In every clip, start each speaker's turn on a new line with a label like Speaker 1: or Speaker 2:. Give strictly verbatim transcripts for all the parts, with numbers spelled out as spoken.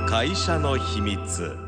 Speaker 1: 会社の秘密。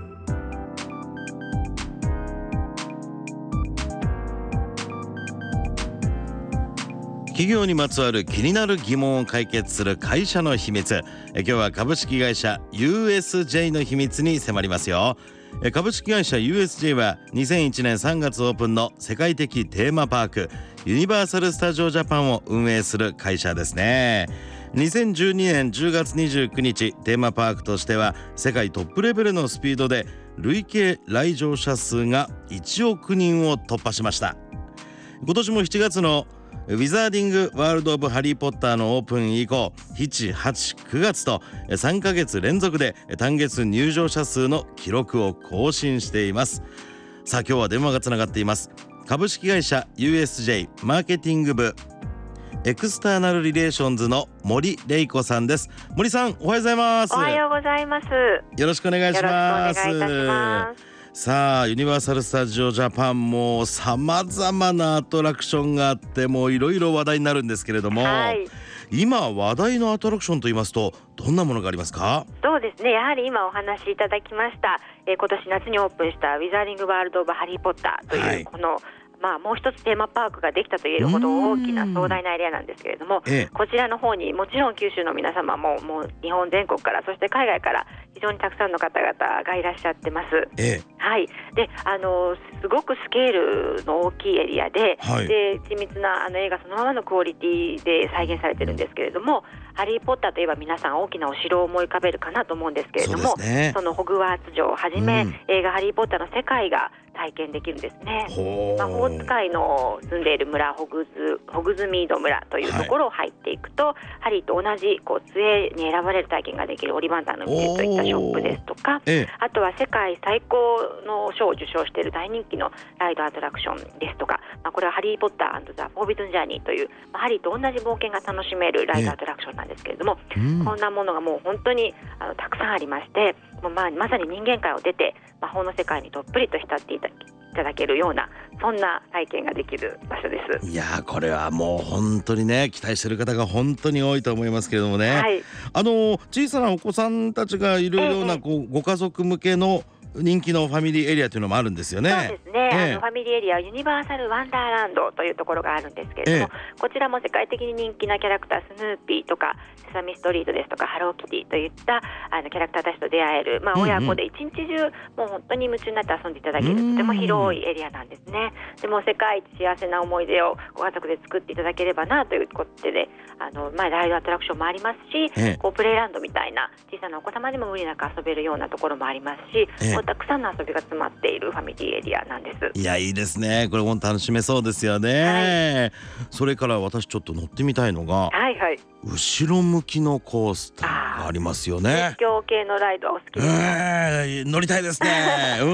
Speaker 1: 企業にまつわる気になる疑問を解決する会社の秘密。え今日は株式会社 ユーエスジェイ の秘密に迫りますよ。え株式会社 ユーエスジェイ はにせんいちねんさんがつオープンの世界的テーマパークユニバーサル・スタジオ・ジャパンを運営する会社ですね。にせんじゅうにねんじゅうがつにじゅうくにち、テーマパークとしては世界トップレベルのスピードで累計来場者数がいちおくにんを突破しました。今年もしちがつのウィザーディングワールド・オブ・ハリー・ポッターのオープン以降、しち、はち、くがつとさんかげつ連続で単月入場者数の記録を更新しています。さあ今日は電話がつながっています。株式会社 ユーエスジェイ マーケティング部エクスターナルリレーションズの森玲子さんです。森さん、おはようございます。
Speaker 2: おはようございます。
Speaker 1: よろしくお願いします。
Speaker 2: よろしくお願いいたします。
Speaker 1: さあユニバーサル・スタジオ・ジャパンもさまざまなアトラクションがあってもいろいろ話題になるんですけれども、はい、今話題のアトラクションといいますとどんなものがありますか？
Speaker 2: そうですね、やはり今お話しいただきました、えー、今年夏にオープンしたウィザーディングワールド・オブ・ハリー・ポッターという、はい、このまあ、もう一つテーマパークができたと言えるほど大きな壮大なエリアなんですけれども、ええ、こちらの方にもちろん九州の皆様ももう日本全国からそして海外から非常にたくさんの方々がいらっしゃってます、ええはい、であのすごくスケールの大きいエリア で,、はい、で緻密なあの映画そのままのクオリティで再現されてるんですけれども、ハリー・ポッターといえば皆さん大きなお城を思い浮かべるかなと思うんですけれども、 そ,、ね、そのホグワーツ城をはじめ、うん、映画ハリー・ポッターの世界が体験できるんですね。魔法使いの住んでいる村ホグズ、ホグズミード村というところを入っていくと、はい、ハリーと同じこう杖に選ばれる体験ができるオリバンダーの道といったショップですとか、ええ、あとは世界最高の賞を受賞している大人気のライドアトラクションですとか、まあ、これはハリー・ポッター&ザ・フォービズン・ジャーニーという、まあ、ハリーと同じ冒険が楽しめるライドアトラクションなんですけれども、ええ、うん、こんなものがもう本当にあのたくさんありまして、もうまあ、まさに人間界を出て魔法の世界にどっぷりと浸っていただきいただけるようなそんな体験ができる場所です。
Speaker 1: いやー、これはもう本当にね期待している方が本当に多いと思いますけれどもね、はい、あの小さなお子さんたちがいるようなこう、ええ、ご家族向けの人気のファミリーエリアというのもあるんですよね。
Speaker 2: そうですね、ええ、あのファミリーエリアユニバーサル・ワンダーランドというところがあるんですけれども、ええ、こちらも世界的に人気なキャラクタースヌーピーとかセサミストリートですとかハローキティといったあのキャラクターたちと出会える、まあ、親子で一日中もう本当に夢中になって遊んでいただける、とても広いエリアなんですね。でも世界一幸せな思い出をご家族で作っていただければなということで、あの、まあ、ライドアトラクションもありますし、ええ、こうプレイランドみたいな小さなお子様でも無理なく遊べるようなところもありますし、ええ、こうたくさんの遊びが詰まっているファミリーエリアなんです。
Speaker 1: いや、いいですね。これも楽しめそうですよね、はい、それから私ちょっと乗ってみたいのが、はいはい、後ろ向きのコースターがありますよね。
Speaker 2: 絶叫系のライドはお好きですか？
Speaker 1: えー、乗りたいですね、うん、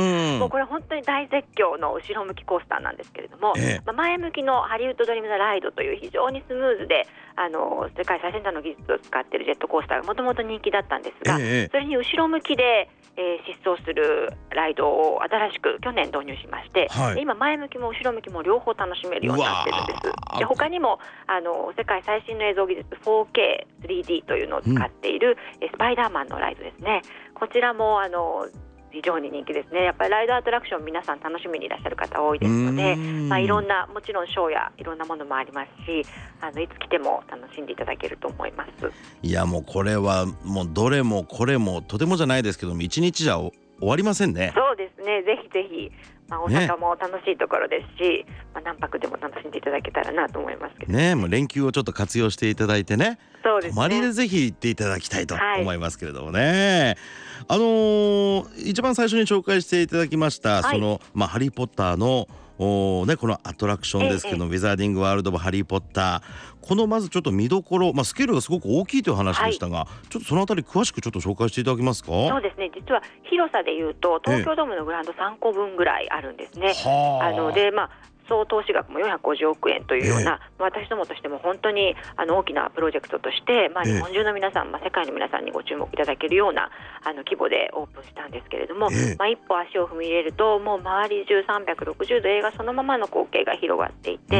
Speaker 2: もうこれ本当に大絶叫の後ろ向きコースターなんですけれども、えーまあ、前向きのハリウッドドリームザライドという非常にスムーズであの世界最先端の技術を使っているジェットコースターがもともと人気だったんですが、えー、それに後ろ向きでえー、疾走するライドを新しく去年導入しまして、はい、今前向きも後ろ向きも両方楽しめるようになってるんです。で他にもあの世界最新の映像技術 フォーケー、スリーディー というのを使っている、うん、スパイダーマンのライドですね。こちらもあの非常に人気ですね。やっぱりライドアトラクション皆さん楽しみにいらっしゃる方多いですので、まあ、いろんなもちろんショーやいろんなものもありますし、あのいつ来ても楽しんでいただけると思います。
Speaker 1: いやもうこれはもうどれもこれもとてもじゃないですけども一日じゃ終わりませんね。
Speaker 2: そうですね、ぜひぜひ、まあ、大阪も楽しいところですし、ね、まあ、何泊でも楽しんでいただけたらなと思いますけど
Speaker 1: ね。もう連休をちょっと活用していただいてね、そうですね、泊まりでぜひ行っていただきたいと思いますけれどもね、はい、あのー、一番最初に紹介していただきました、はい、その、まあ、ハリーポッターのお、ね、このアトラクションですけど、ええ、ウィザーディングワールド・オブ・ハリー・ポッター、このまずちょっと見どころ、まあ、スケールがすごく大きいという話でしたが、はい、ちょっとそのあたり詳しくちょっと紹介していただけますか？
Speaker 2: そうですね、実は広さでいうと東京ドームのグラウンドさんこぶんぐらいあるんですね。え、あので、まあ総投資額もよんひゃくごじゅうおくえんというような、えー、私どもとしても本当にあの大きなプロジェクトとして、まあ、日本中の皆さん、えーまあ、世界の皆さんにご注目いただけるようなあの規模でオープンしたんですけれども、えーまあ、一歩足を踏み入れるともう周り中さんびゃくろくじゅうど映画そのままの光景が広がっていて、うん、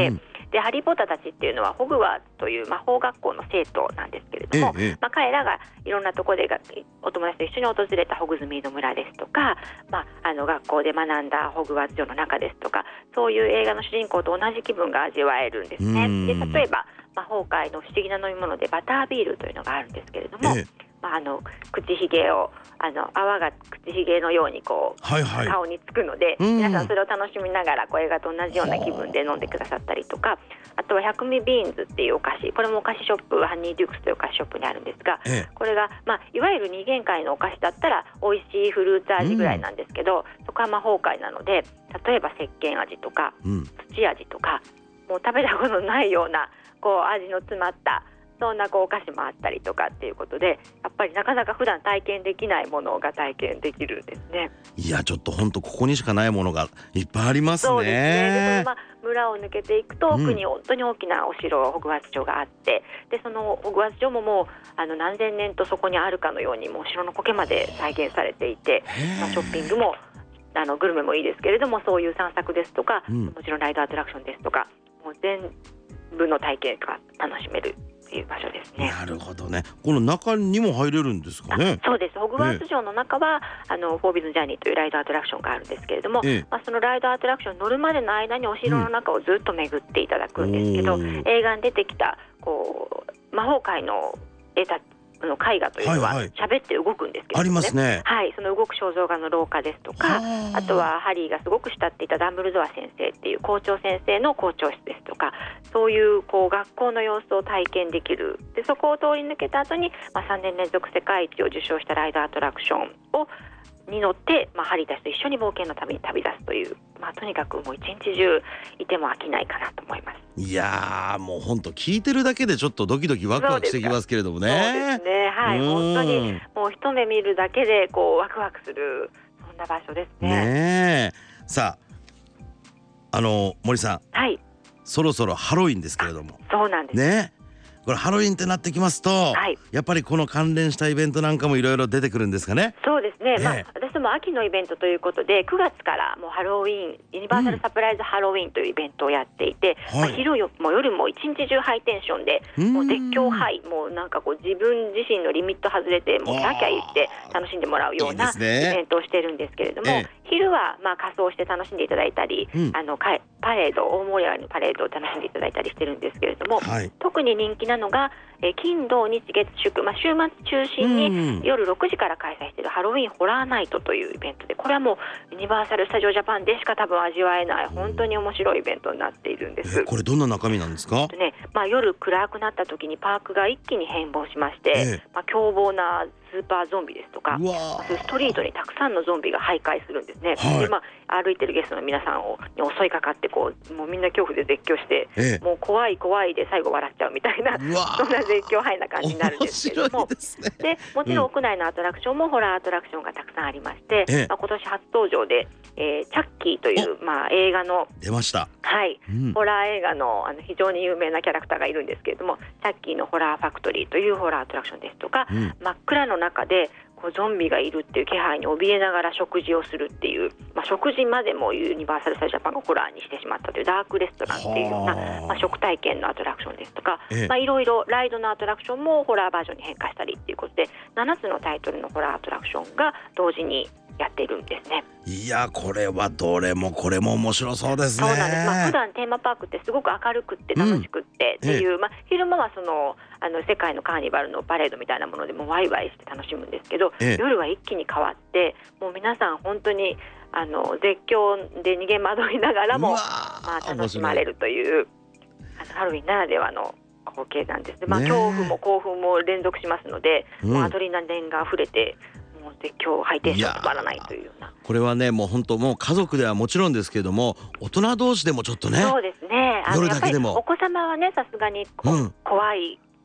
Speaker 2: でハリー・ポッターたちっていうのはホグワーツという魔法学校の生徒なんですけれども、
Speaker 1: ええ
Speaker 2: まあ、彼らがいろんなところでがお友達と一緒に訪れたホグズミード村ですとか、まあ、あの学校で学んだホグワーツ城の中ですとか、そういう映画の主人公と同じ気分が味わえるんですね。で例えば魔法界の不思議な飲み物でバタービールというのがあるんですけれども、
Speaker 1: ええ
Speaker 2: まあ、あの口ひげをあの泡が口ひげのようにこう、
Speaker 1: はいはい、
Speaker 2: 顔につくので、
Speaker 1: うん、
Speaker 2: 皆さんそれを楽しみながらこう映画と同じような気分で飲んでくださったりとか、あとは百味ビーンズっていうお菓子、これもお菓子ショップハニーデュークスというお菓子ショップにあるんですが、
Speaker 1: ええ、
Speaker 2: これが、まあ、いわゆる二限界のお菓子だったら美味しいフルーツ味ぐらいなんですけど、うん、そこは魔法界なので、例えば石鹸味とか、うん、土味とか、もう食べたことないようなこう味の詰まったそんなこうお菓子もあったりとかっていうことで、やっぱりなかなか普段体験できないものが体験できるんですね。
Speaker 1: いやちょっと本当ここにしかないものがいっぱいありますね。
Speaker 2: そうですね。でその、まあ、村を抜けていくと奥に本当に大きなお城、ホグワーツ城があって、でそのホグワーツ城ももうあの何千年とそこにあるかのようにもう城の苔まで再現されていて、まあ、ショッピングもあのグルメもいいですけれども、そういう散策ですとか、うん、もちろんライドアトラクションですとか、もう全部の体験が楽しめるっていう場所ですね。
Speaker 1: なるほどね。この中にも入れるんですかね。
Speaker 2: そうです。ホグワーツ城の中は、ええ、あのフォービズンジャーニーというライドアトラクションがあるんですけれども、ええ、まあ、そのライドアトラクションに乗るまでの間にお城の中をずっと巡っていただくんですけど、うん、映画に出てきたこう魔法界の得たの絵画というのは喋って動くんですけど、ね、
Speaker 1: ありますね。
Speaker 2: はい、その動く肖像画の廊下ですとか、あとはハリーがすごく慕っていたダンブルドア先生っていう校長先生の校長室ですとか、そういうこう学校の様子を体験できる。でそこを通り抜けた後に、まあ、さんねん連続世界一を受賞したライドアトラクションをに乗って、まあ、ハリーたちと一緒に冒険の旅に旅立つという、まあ、とにかくもう一日中いても飽きないかなと思います。
Speaker 1: いやーもう本当聞いてるだけでちょっとドキドキワクワクしてきますけれどもね。
Speaker 2: そうですね、はい、本当にもう一目見るだけでこうワクワクする、そんな場所ですね。
Speaker 1: ねえ、さああの森さん、
Speaker 2: はい、
Speaker 1: そろそろハロウィンですけれども。
Speaker 2: そうなんです
Speaker 1: ね。これハロウィンってなってきますと、はい、やっぱりこの関連したイベントなんかもいろいろ出てくるんですかね。
Speaker 2: そうですね、
Speaker 1: ええ、
Speaker 2: まあ、私も秋のイベントということでくがつからもうハロウィンユニバーサルサプライズハロウィンというイベントをやっていて、うんまあ、昼も夜も一日中ハイテンションで、もう絶叫ハイ、もうなんかこう自分自身のリミット外れてもうキャーキャー言って楽しんでもらうようなイベントをしているんですけれども、いいですね。昼はまあ仮装して楽しんでいただいたり、うん、あのパレード大盛り上がりのパレードを楽しんでいただいたりしてるんですけれども、はい、特に人気なのがえ金土日月祝、まあ、週末中心に夜ろくじから開催しているハロウィンホラーナイトというイベントで、これはもうユニバーサル・スタジオ・ジャパンでしか多分味わえない本当に面白いイベントになっているんです。
Speaker 1: えこれどんな中身なんですか。
Speaker 2: ね、まあ、夜暗くなった時にパークが一気に変貌しまして、えまあ、凶暴なスーパーゾンビですとか、ストリートにたくさんのゾンビが徘徊するんですね。はい、でまあ、歩いてるゲストの皆さんをに襲いかかってこうもうみんな恐怖で絶叫して、ええ、もう怖い怖いで最後笑っちゃうみたいな、そんな絶叫ハイな感じになるんですけれども、
Speaker 1: ですね、
Speaker 2: でもちろん屋内のアトラクションもホラーアトラクションがたくさんありまして、ええまあ、今年初登場で、えー、チャッキーという、まあ、映画の
Speaker 1: 出ました、
Speaker 2: はいうん、ホラー映画 の, あの非常に有名なキャラクターがいるんですけれども、チャッキーのホラーファクトリーというホラーアトラクションですとか、うん、真っ暗の中でこうゾンビがいるっていう気配に怯えながら食事をするっていう、まあ、食事までもユニバーサル・スタジオ・ジャパンがホラーにしてしまったというダークレストランっていうような、まあ、食体験のアトラクションですとか、ええまあ、いろいろライドのアトラクションもホラーバージョンに変化したりっていうことでななつのタイトルのホラーアトラクションが同時にやっているんですね。
Speaker 1: いやこれはどれもこれも面白そうですね。
Speaker 2: そうなんです、まあ、普段テーマパークってすごく明るくって楽しくってっていう、うんまあ、昼間はそのあの世界のカーニバルのパレードみたいなものでもワイワイして楽しむんですけど、ええ、夜は一気に変わってもう皆さん本当にあの絶叫で逃げ惑いながらも、まあ、楽しまれるというあのハロウィンならではの光景なんですね。まあ、恐怖も興奮も連続しますので、うん、もうアドレナリンが溢れてもう絶叫ハイテンション止まらないというような。
Speaker 1: これはねもう本当もう家族ではもちろんですけれども大人同士でもちょっとね。
Speaker 2: そうですね、あの
Speaker 1: 夜だけでも
Speaker 2: やっぱりお子様はねさすがにこ、うん、怖い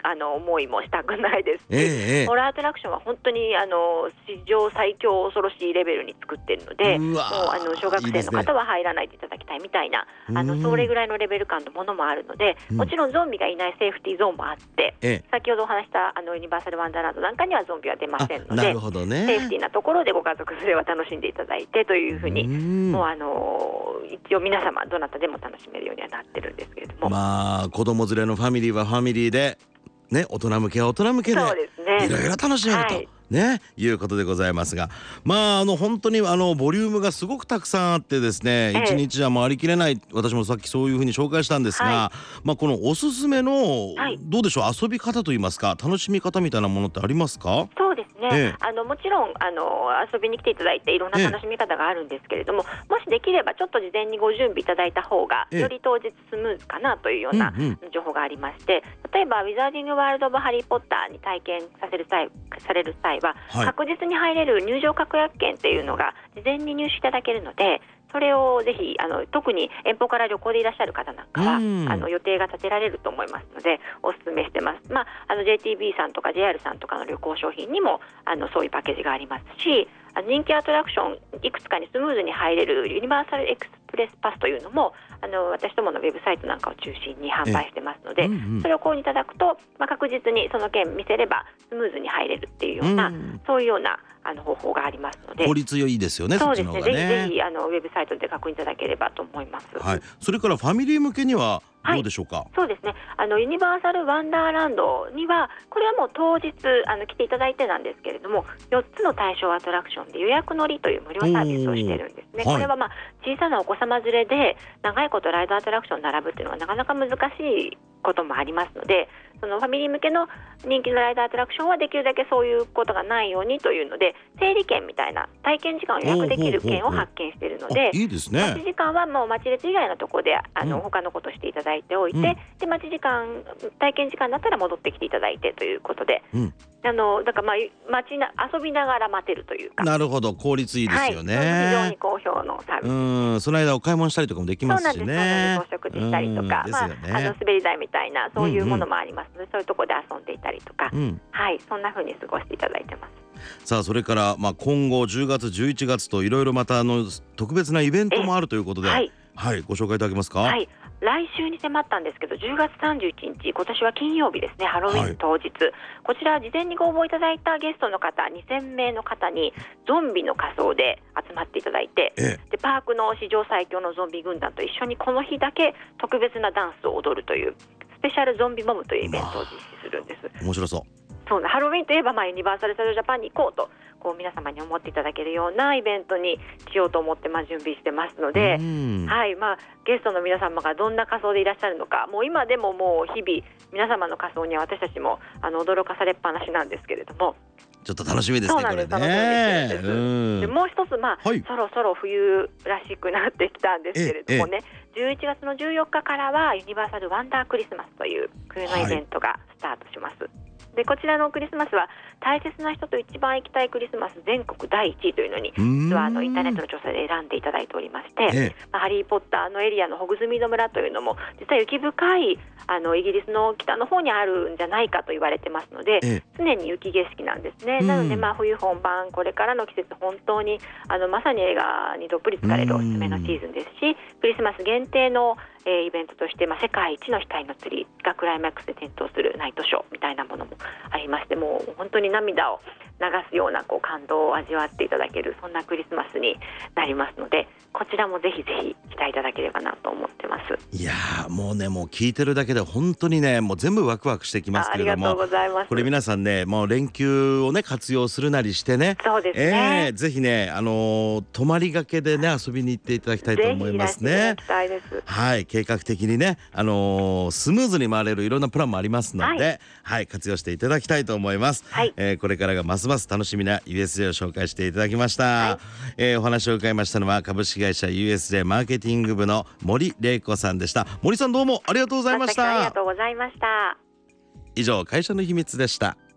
Speaker 2: あの思いもしたくないですし、
Speaker 1: ええ、
Speaker 2: ホラーアトラクションは本当にあの史上最強恐ろしいレベルに作っているので、もうあの小学生の方は入らないでいただきたいみたいな、
Speaker 1: いいですね、
Speaker 2: あのそれぐらいのレベル感のものもあるので、
Speaker 1: うん、
Speaker 2: もちろんゾンビがいないセーフティーゾーンもあって、
Speaker 1: ええ、
Speaker 2: 先ほどお話したあのユニバーサルワンダーランドなんかにはゾンビは出ませんので、
Speaker 1: なるほどね、
Speaker 2: セーフティーなところでご家族連れは楽しんでいただいてというふうに、もうあの一応皆様どなたでも楽しめるようにはなってるんですけれども、
Speaker 1: まあ子供連れのファミリーはファミリーでね、大人向けは大人向けで
Speaker 2: そうですね、
Speaker 1: いろいろ楽しめると、はい、ね、いうことでございますが、まああの本当にあのボリュームがすごくたくさんあってですね、一、ええ、日じゃ回りきれない、私もさっきそういうふうに紹介したんですが、はい、まあこのおすすめの、はい、どうでしょう、遊び方といいますか楽しみ方みたいなものってありますか？
Speaker 2: そうですね、
Speaker 1: ええ、
Speaker 2: あのもちろんあの遊びに来ていただいていろんな楽しみ方があるんですけれども、え、もしできればちょっと事前にご準備いただいた方がより当日スムーズかなというような情報がありまして、例えばウィザーディングワールド・オブ・ハリー・ポッターに体験させる際される際は、はい、確実に入れる入場確約券っていうのが事前に入手いただけるので、それをぜひあの特に遠方から旅行でいらっしゃる方なんかは、うん、あの予定が立てられると思いますのでお勧めしてます。まあ、あの ジェイティービー さんとか ジェイアール さんとかの旅行商品にもあのそういうパッケージがありますし、人気アトラクションいくつかにスムーズに入れるユニバーサルエクスプレスパスというのもあの私どものウェブサイトなんかを中心に販売してますので、うんうん、それを購入いただくと、まあ、確実にその券見せればスムーズに入れるっていうような、うん、そういうようなあの方法がありますので、
Speaker 1: 効率良いですよね。
Speaker 2: そうですね、
Speaker 1: そっちの方がね、
Speaker 2: ぜひぜひあのウェブサイトで確認いただければと思います。
Speaker 1: はい、それからファミリー向けにはどうでしょうか？はい、
Speaker 2: そうですね、あのユニバーサルワンダーランドにはこれはもう当日あの来ていただいてなんですけれども、よっつの対象アトラクションで予約乗りという無料サービスをしているんですね。これは、まあ、小さなお子様連れで長いことライドアトラクション並ぶっていうのはなかなか難しいこともありますので、そのファミリー向けの人気のライドアトラクションはできるだけそういうことがないようにというので、整理券みたいな体験時間を予約できる券を発券しているので、
Speaker 1: いいですね、
Speaker 2: 待ち時間はもう待ち列以外のところであの、うん、他のことしていただいておいて、うん、で待ち時間体験時間になったら戻ってきていただいてということで、うん、あのだから、まあ、待ちな遊びながら待てるというか。
Speaker 1: なるほど、効率いいですよね、はい、
Speaker 2: 非常に好評のサービス。
Speaker 1: うん、その間お買い物したりとかもできますしね。
Speaker 2: そうなんです、そうなんです、お食事したりとか、まあ、あの滑り台みたいなそういうものもありますので、うんうん、そういうところで遊んでいたりとか、うん、はい、そんな風に過ごしていただいてます。
Speaker 1: さあ、それから、まあ、今後じゅうがつじゅういちがつといろいろまたあの特別なイベントもあるということで、はい、はい、ご紹介いただけますか？
Speaker 2: はい、来週に迫ったんですけどじゅうがつさんじゅういちにち、今年は金曜日ですね、ハロウィン当日、はい、こちら事前にご応募いただいたゲストの方にせんめいの方にゾンビの仮装で集まっていただいて、ええ、でパークの史上最強のゾンビ軍団と一緒にこの日だけ特別なダンスを踊るというスペシャルゾンビモムというイベントを実施するんです。
Speaker 1: 面白そう。
Speaker 2: そうな、ハロウィンといえば、まあ、ユニバーサル・スタジオ・ジャパンに行こうとこう皆様に思っていただけるようなイベントにしようと思って、まあ、準備してますので、はい、まあ、ゲストの皆様がどんな仮装でいらっしゃるのか、もう今でももう日々皆様の仮装には私たちもあの驚かされっぱなしなんですけれども、
Speaker 1: ちょっと楽しみですね、これね。
Speaker 2: 楽しみにしてるんです。でもう一つ、まあ、はい、そろそろ冬らしくなってきたんですけれどもね、じゅういちがつのじゅうよっかからはユニバーサルワンダークリスマスという冬のイベントがスタートします。はい、でこちらのクリスマスは大切な人と一番行きたいクリスマス全国だいいちいというのに実はあのインターネットの調査で選んでいただいておりまして、ええ、まあ、ハリーポッターのエリアのホグズミード村というのも実は雪深いあのイギリスの北の方にあるんじゃないかと言われてますので、ええ、常に雪景色なんですね。なので、まあ、冬本番これからの季節本当にあのまさに映画にどっぷり浸かれるおすすめのシーズンですし、クリスマス限定のえー、イベントとして、まあ、世界一の額のツリーがクライマックスで点灯するナイトショーみたいなものもありまして、もう本当に涙を流すようなこう感動を味わっていただけるそんなクリスマスになりますので、こちらもぜひぜひ期待いただければなと思ってます。
Speaker 1: いやー、もうね、もう聞いてるだけで本当にね、もう全部ワクワクしてきますけれども、
Speaker 2: ありがとうございます。
Speaker 1: これ皆さんね、もう連休をね活用するなりしてね、
Speaker 2: そうですね、
Speaker 1: えー、ぜひね、あのー、泊まりがけでね遊びに行っていただきたいと思いますね。
Speaker 2: ぜひいらしていただきたいです。
Speaker 1: はい、計画的にね、あのー、スムーズに回れるいろんなプランもありますので、はい、はい、活用していただきたいと思います。はい、えー、これからがますます楽しみな ユーエスジェー を紹介していただきました。はい、えー、お話を伺いましたのは株式会社 ユーエスジェー マーケティング部の森玲子さんでした。森さん、どうもありがとうございました。
Speaker 2: ありがとうございました。
Speaker 1: 以上、会社の秘密でした。